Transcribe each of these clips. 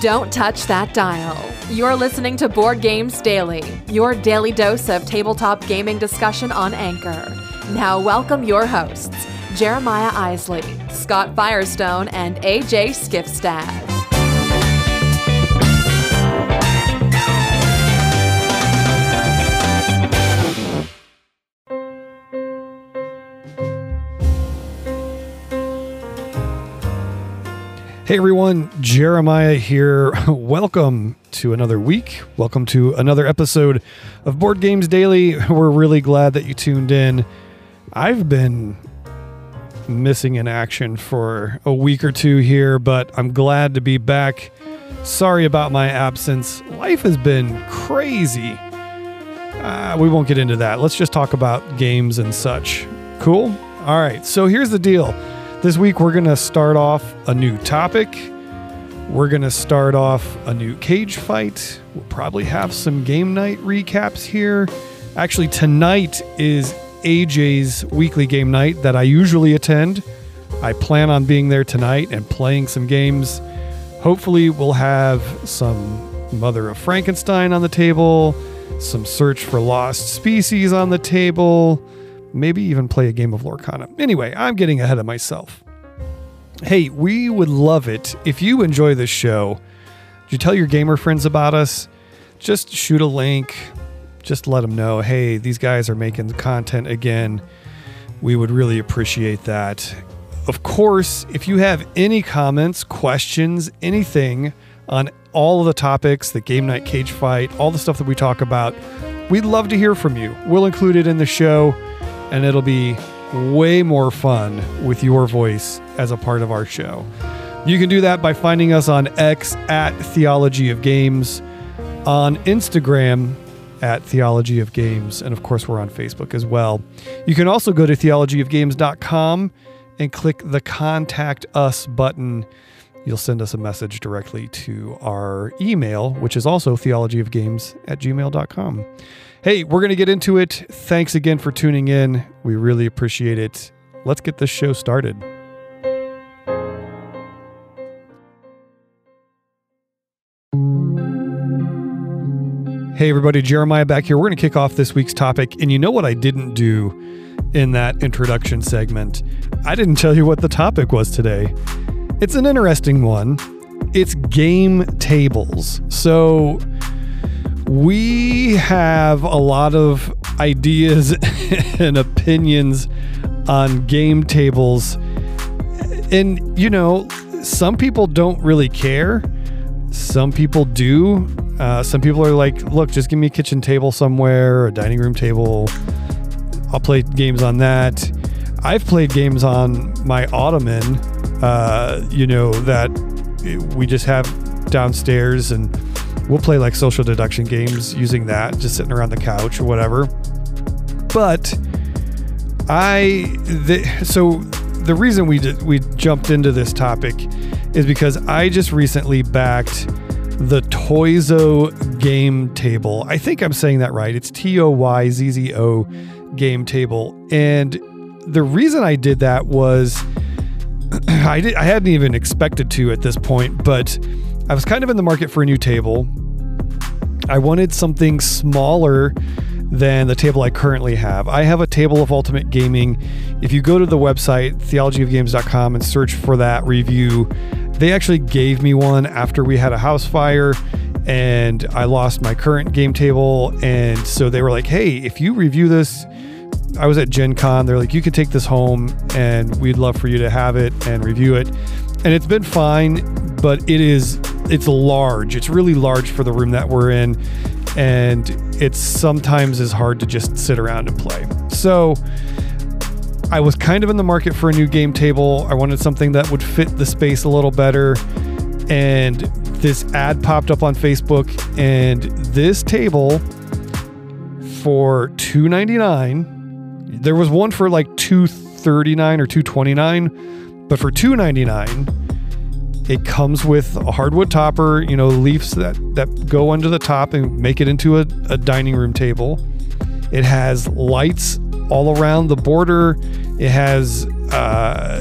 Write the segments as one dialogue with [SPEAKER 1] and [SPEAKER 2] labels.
[SPEAKER 1] Don't touch that dial. You're listening to Board Games Daily, your daily dose of tabletop gaming discussion on Anchor. Now welcome your hosts, Jeremiah Isley, Scott Firestone, and AJ Skifstad.
[SPEAKER 2] Hey everyone, Jeremiah here. Welcome to another week. Welcome to another episode of Board Games Daily. We're really glad that you tuned in. I've been missing in action for a week or two here, but I'm glad to be back. Sorry about my absence. Life has been crazy. We won't get into that. Let's just talk about games and such. Cool? All right, so here's the deal. This week, we're going to start off a new topic. We're going to start off a new cage fight. We'll probably have some game night recaps here. Actually, tonight is AJ's weekly game night that I usually attend. I plan on being there tonight and playing some games. Hopefully, we'll have some Mother of Frankenstein on the table, some Search for Lost Species on the table, maybe even play a game of Lorcana. Anyway, I'm getting ahead of myself. Hey, we would love it if you enjoy this show. Did you tell your gamer friends about us? Just shoot a link. Just let them know, hey, these guys are making content again. We would really appreciate that. Of course, if you have any comments, questions, anything on all of the topics, the game night cage fight, all the stuff that we talk about, we'd love to hear from you. We'll include it in the show. And it'll be way more fun with your voice as a part of our show. You can do that by finding us on X at Theology of Games, on Instagram at Theology of Games, and of course we're on Facebook as well. You can also go to theologyofgames.com and click the Contact Us button. You'll send us a message directly to our email, which is also theologyofgames@gmail.com. Hey, we're going to get into it. Thanks again for tuning in. We really appreciate it. Let's get this show started. Hey everybody, Jeremiah back here. We're going to kick off this week's topic. And you know what I didn't do in that introduction segment? I didn't tell you what the topic was today. It's an interesting one. It's game tables. So we have a lot of ideas and opinions on game tables. And, you know, some people don't really care. Some people do. Some people are like, look, just give me a kitchen table somewhere, a dining room table. I'll play games on that. I've played games on my ottoman, that we just have downstairs, and we'll play like social deduction games using that, just sitting around the couch or whatever. But so the reason we jumped into this topic is because I just recently backed the Toyzo game table. I think I'm saying that right. It's TOYZZO game table. And the reason I did that was I hadn't even expected to at this point, but I was kind of in the market for a new table. I wanted something smaller than the table I currently have. I have a table of Ultimate Gaming. If you go to the website, theologyofgames.com, and search for that review, they actually gave me one after we had a house fire and I lost my current game table. And so they were like, hey, if you review this, I was at Gen Con, they're like, you can take this home and we'd love for you to have it and review it. And it's been fine, but it's large. It's really large for the room that we're in. And it sometimes is hard to just sit around and play. So I was kind of in the market for a new game table. I wanted something that would fit the space a little better. And this ad popped up on Facebook, and this table for $299, there was one for like $239 or $229, but for $299, it comes with a hardwood topper, leaves that go under the top and make it into a dining room table. It has lights all around the border. It has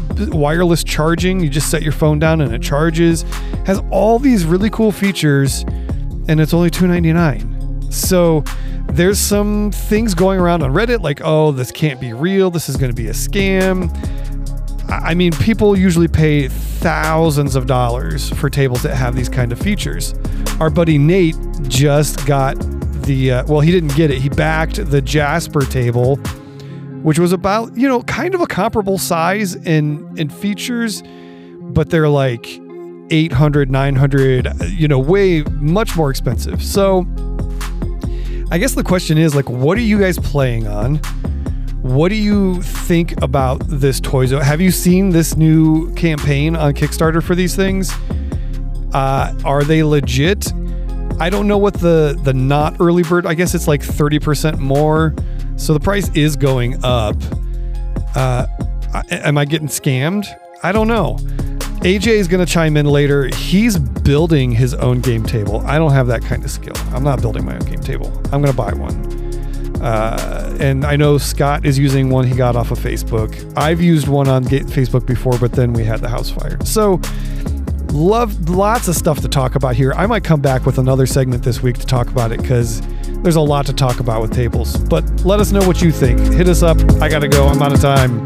[SPEAKER 2] wireless charging. You just set your phone down and it charges. Has all these really cool features, and it's only $299. So there's some things going around on Reddit like, oh, this can't be real. This is going to be a scam. I mean, people usually pay thousands of dollars for tables that have these kind of features. Our buddy Nate just got well, he didn't get it. He backed the Jasper table, which was about, kind of a comparable size in features, but they're like 800, 900, way much more expensive. So I guess the question is, like, what are you guys playing on? What do you think about this Toyzo? Have you seen this new campaign on Kickstarter for these things? Are they legit? I don't know what the not early bird, I guess it's like 30% more. So the price is going up. Am I getting scammed? I don't know. AJ is going to chime in later. He's building his own game table. I don't have that kind of skill. I'm not building my own game table. I'm going to buy one. And I know Scott is using one he got off of Facebook. I've used one on Facebook before, but then we had the house fire. So lots of stuff to talk about here. I might come back with another segment this week to talk about it because there's a lot to talk about with tables. But let us know what you think. Hit us up. I got to go. I'm out of time.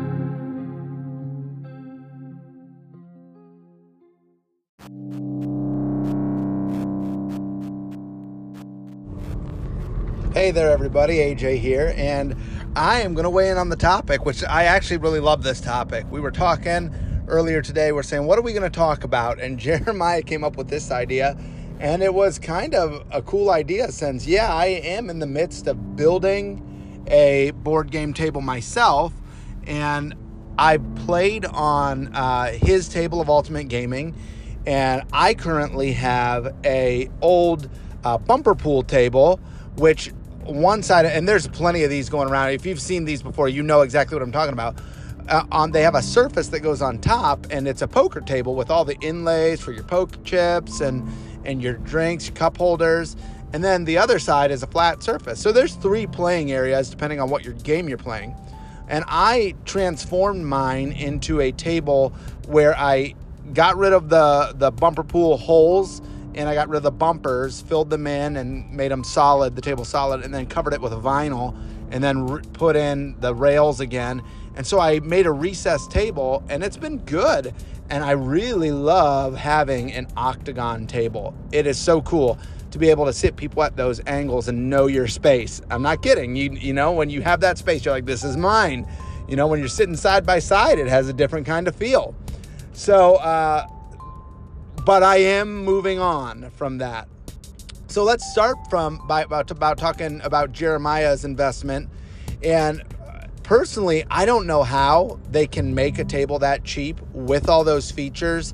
[SPEAKER 3] Hey there, everybody. AJ here, and I am going to weigh in on the topic, which I actually really love this topic. We were talking earlier today. We're saying, what are we going to talk about? And Jeremiah came up with this idea, and it was kind of a cool idea since, I am in the midst of building a board game table myself, and I played on his table of Ultimate Gaming, and I currently have a old bumper pool table, which one side, and there's plenty of these going around. If you've seen these before, you know exactly what I'm talking about. They have a surface that goes on top, and it's a poker table with all the inlays for your poker chips and your drinks, your cup holders. And then the other side is a flat surface. So there's 3 playing areas depending on what your game you're playing. And I transformed mine into a table where I got rid of the bumper pool holes, and I got rid of the bumpers, filled them in, and made them solid, the table solid, and then covered it with vinyl, and then put in the rails again. And so I made a recessed table, and it's been good. And I really love having an octagon table. It is so cool to be able to sit people at those angles and know your space. I'm not kidding. You know, when you have that space, you're like, this is mine. When you're sitting side by side, it has a different kind of feel. So, but I am moving on from that. So let's start about talking about Jeremiah's investment. And personally, I don't know how they can make a table that cheap with all those features.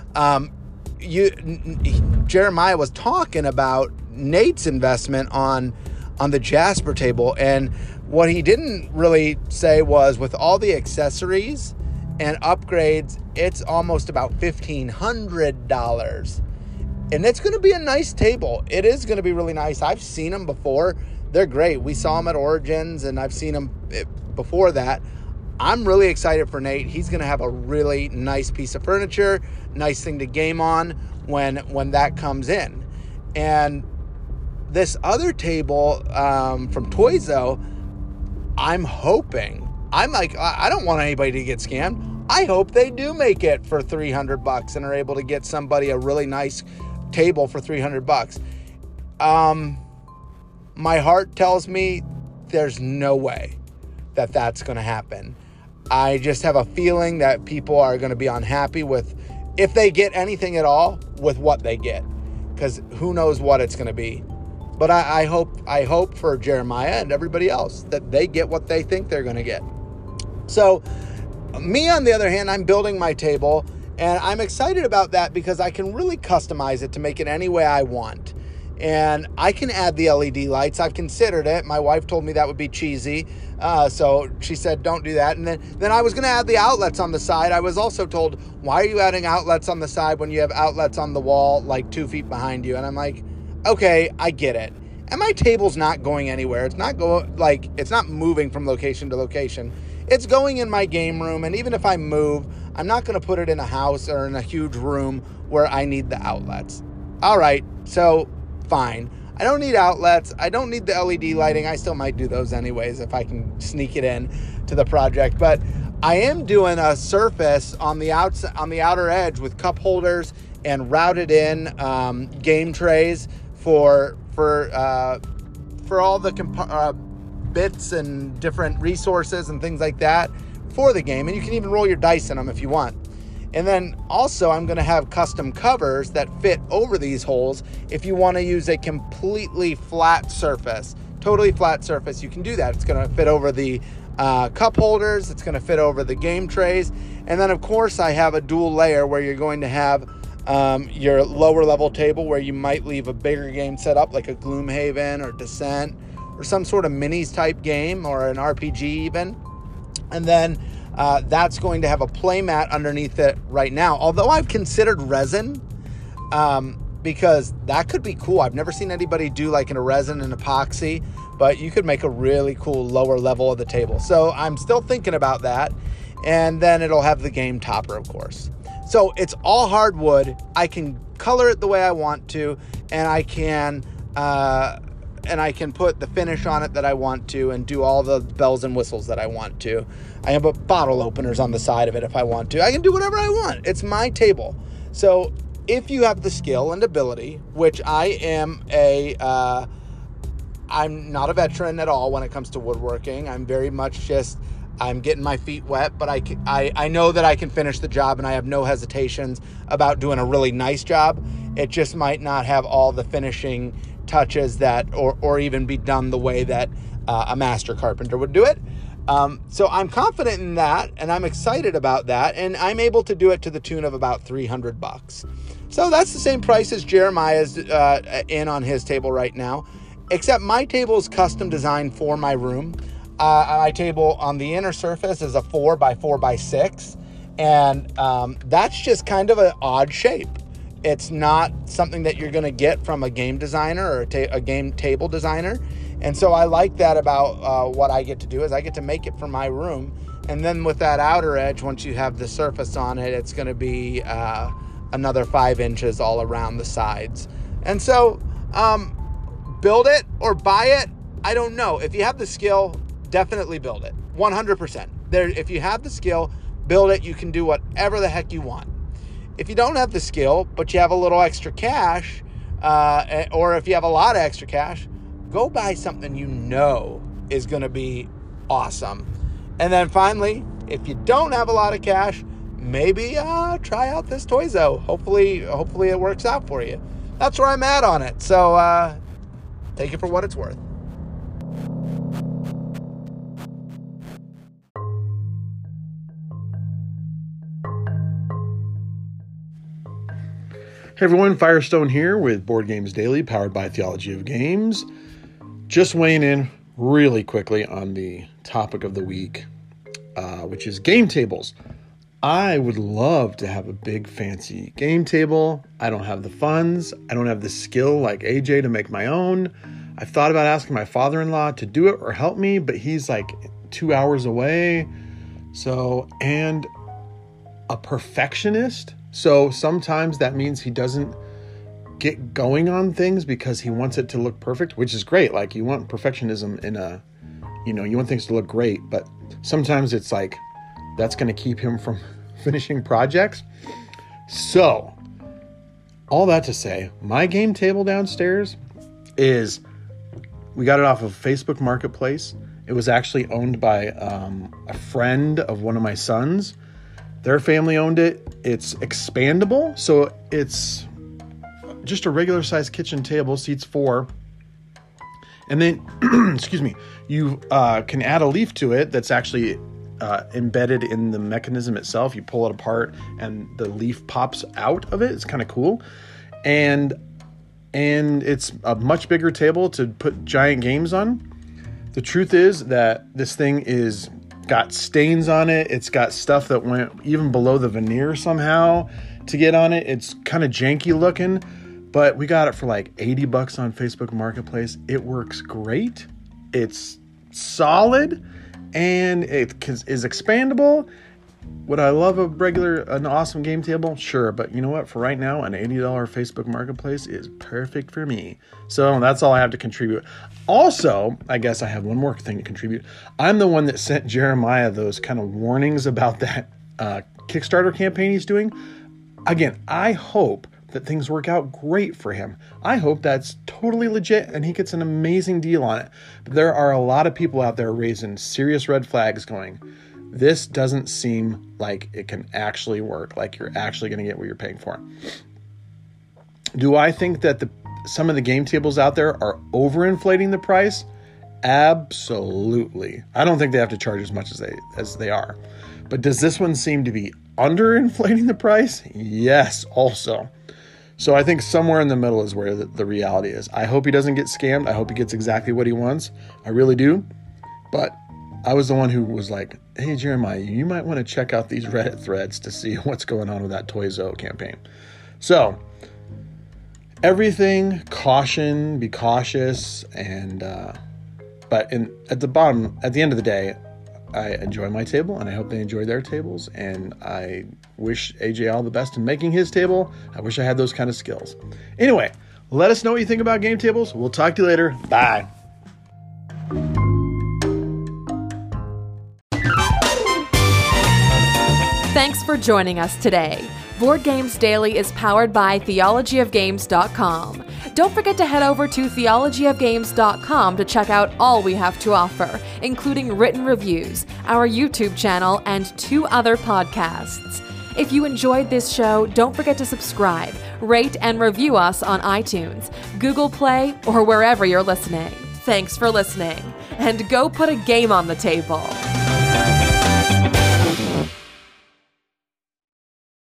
[SPEAKER 3] Jeremiah was talking about Nate's investment on the Jasper table, and what he didn't really say was with all the accessories and upgrades, it's almost about $1,500. And it's going to be a nice table. It is going to be really nice. I've seen them before. They're great. We saw them at Origins, and I've seen them before that. I'm really excited for Nate. He's going to have a really nice piece of furniture, nice thing to game on when that comes in. And this other table from Toyzo, I'm hoping, I don't want anybody to get scammed. I hope they do make it for $300 and are able to get somebody a really nice table for $300. My heart tells me there's no way that that's going to happen. I just have a feeling that people are going to be unhappy with, if they get anything at all, with what they get, because who knows what it's going to be. But I hope for Jeremiah and everybody else that they get what they think they're going to get. So me, on the other hand, I'm building my table, and I'm excited about that because I can really customize it to make it any way I want. And I can add the LED lights. I've considered it. My wife told me that would be cheesy. So she said, don't do that. And then I was going to add the outlets on the side. I was also told, why are you adding outlets on the side when you have outlets on the wall like 2 feet behind you? And I'm like, okay, I get it. And my table's not going anywhere. It's not moving from location to location. it's going in my game room. And even if I move, I'm not going to put it in a house or in a huge room where I need the outlets. All right, so fine. I don't need outlets. I don't need the LED lighting. I still might do those anyways if I can sneak it in to the project. But I am doing a surface on the outer edge with cup holders and routed in game trays for all the bits and different resources and things like that for the game. And you can even roll your dice in them if you want. And then also I'm going to have custom covers that fit over these holes. If you want to use a completely flat surface, totally flat surface, you can do that. It's going to fit over the cup holders. It's going to fit over the game trays. And then of course I have a dual layer where you're going to have your lower level table where you might leave a bigger game set up like a Gloomhaven or Descent or some sort of minis type game or an RPG even. And then that's going to have a play mat underneath it right now. Although I've considered resin because that could be cool. I've never seen anybody do like a resin and epoxy, but you could make a really cool lower level of the table. So I'm still thinking about that. And then it'll have the game topper, of course. So it's all hardwood. I can color it the way I want to, and I can put the finish on it that I want to and do all the bells and whistles that I want to. I can put bottle openers on the side of it if I want to. I can do whatever I want. It's my table. So if you have the skill and ability, which I am I'm not a veteran at all when it comes to woodworking. I'm very much I'm getting my feet wet, but I know that I can finish the job, and I have no hesitations about doing a really nice job. It just might not have all the finishing touches that, or even be done the way that a master carpenter would do it. So I'm confident in that, and I'm excited about that, and I'm able to do it to the tune of about $300. So that's the same price as Jeremiah's in on his table right now, except my table is custom designed for my room. My table on the inner surface is a 4x4x6, and that's just kind of an odd shape. It's not something that you're going to get from a game designer or a game table designer. And so I like that about what I get to do is I get to make it for my room. And then with that outer edge, once you have the surface on it, it's going to be another 5 inches all around the sides. And so build it or buy it. I don't know. If you have the skill, definitely build it. 100%. If you have the skill, build it. You can do whatever the heck you want. If you don't have the skill, but you have a little extra cash, or if you have a lot of extra cash, go buy something you know is going to be awesome. And then finally, if you don't have a lot of cash, maybe try out this Toyzo. Hopefully it works out for you. That's where I'm at on it. So take it for what it's worth.
[SPEAKER 4] Hey everyone, Firestone here with Board Games Daily, powered by Theology of Games. Just weighing in really quickly on the topic of the week, which is game tables. I would love to have a big fancy game table. I don't have the funds. I don't have the skill like AJ to make my own. I've thought about asking my father-in-law to do it or help me, but he's like 2 hours away. And a perfectionist. So sometimes that means he doesn't get going on things because he wants it to look perfect, which is great. Like you want perfectionism you want things to look great, but sometimes it's like that's going to keep him from finishing projects. So all that to say, my game table downstairs we got it off of Facebook Marketplace. It was actually owned by a friend of one of my sons. Their family owned it. It's expandable, so it's just a regular size kitchen table, seats 4. And then, excuse me, you can add a leaf to it that's actually embedded in the mechanism itself. You pull it apart, and the leaf pops out of it. It's kind of cool, and it's a much bigger table to put giant games on. The truth is that this thing is got stains on it. It's got stuff that went even below the veneer somehow to get on it. It's kind of janky looking, but we got it for like $80 on Facebook Marketplace. It works great. It's solid. and it is expandable. Would I love an awesome game table? Sure, but you know what? For right now, an $80 Facebook Marketplace is perfect for me. So that's all I have to contribute. Also, I guess I have one more thing to contribute. I'm the one that sent Jeremiah those kind of warnings about that Kickstarter campaign he's doing. Again, I hope that things work out great for him. I hope that's totally legit and he gets an amazing deal on it. But there are a lot of people out there raising serious red flags going, this doesn't seem like it can actually work, like you're actually going to get what you're paying for. Do I think that some of the game tables out there are overinflating the price? Absolutely. I don't think they have to charge as much as they are. But does this one seem to be underinflating the price? Yes, also. So I think somewhere in the middle is where the reality is. I hope he doesn't get scammed. I hope he gets exactly what he wants. I really do. But I was the one who was like, hey, Jeremiah, you might want to check out these Reddit threads to see what's going on with that Toyzo campaign. So everything, caution, be cautious. But at the end of the day, I enjoy my table and I hope they enjoy their tables. And I wish AJ all the best in making his table. I wish I had those kind of skills. Anyway, let us know what you think about game tables. We'll talk to you later. Bye.
[SPEAKER 1] Thanks for joining us today. Board Games Daily is powered by theologyofgames.com. Don't forget to head over to theologyofgames.com to check out all we have to offer, including written reviews, our YouTube channel, and 2 other podcasts. If you enjoyed this show, don't forget to subscribe, rate, and review us on iTunes, Google Play, or wherever you're listening. Thanks for listening, and go put a game on the table.